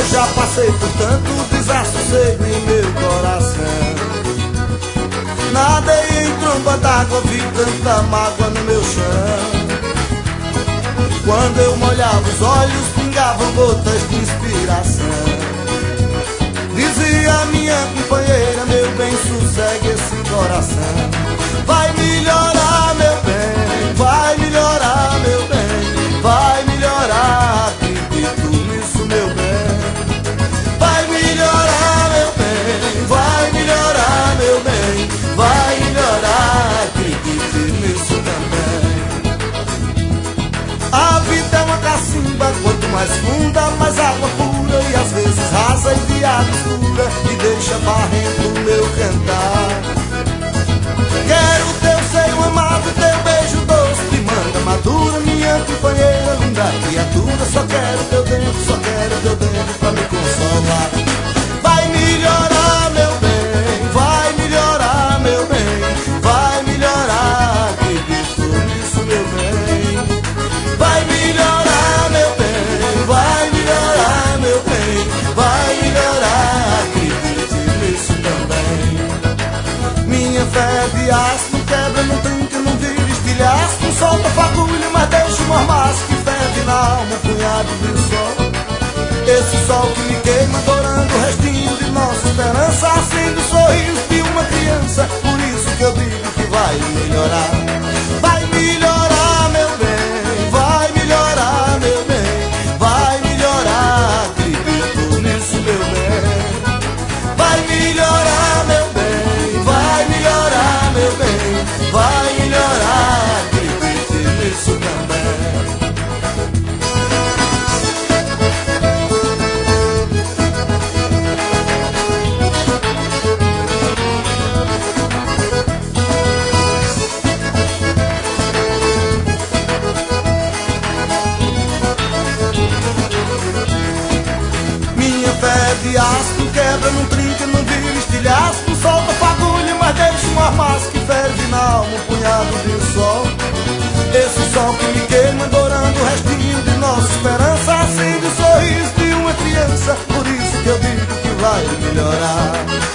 Eu já passei por tanto desassossego em meu coração. Nadei em tromba d'água, vi tanta mágoa no meu chão. Quando eu molhava os olhos, pingavam gotas de inspiração. Dizia minha companheira, meu bem, sossegue esse coração. Vai melhorar, meu bem, vai melhorar, meu bem, vai melhorar, acredito nisso, meu bem. Vai melhorar, meu bem, vai melhorar, meu bem, vai melhorar, acredite nisso também. A vida é uma cacimba, quanto mais funda, mais água pura, e às vezes rasa e de água escura, e deixa barrento o meu cantar. Quero teu seio amado, teu beijo doce de manga madura, minha companheira, linda criatura. Só quero teu dentro, só quero teu dentro pra me consolar. Vai melhorar, meu bem, vai melhorar, meu bem, vai melhorar, acredito nisso, meu bem. Vai melhorar, meu bem, vai melhorar, meu bem, vai melhorar, acredite nisso também. Minha fé de aço não quebra, não trinca, não vira estilhaço, não solta fagulha, mas deixa um mormaço que ferve na alma, um punhado de sol. Esse sol que me queima, dourando o restinho de nossa esperança, acende o sorriso de uma criança, por isso que eu digo que vai melhorar. Vai melhorar, meu bem, vai melhorar, meu bem, vai melhorar, acredito nisso, meu bem. Vai melhorar, meu bem, vai melhorar, meu bem, vai melhorar, acredite nisso também. Minha fé de aço não quebra, não trinca, não vira estilhaço, não solta fagulha, mas deixa um armaço que ferve na alma, um punhado de sol. Esse sol que me queima, dourando o restinho de nossa esperança, acende o sorriso de uma criança, por isso que eu digo que vai melhorar.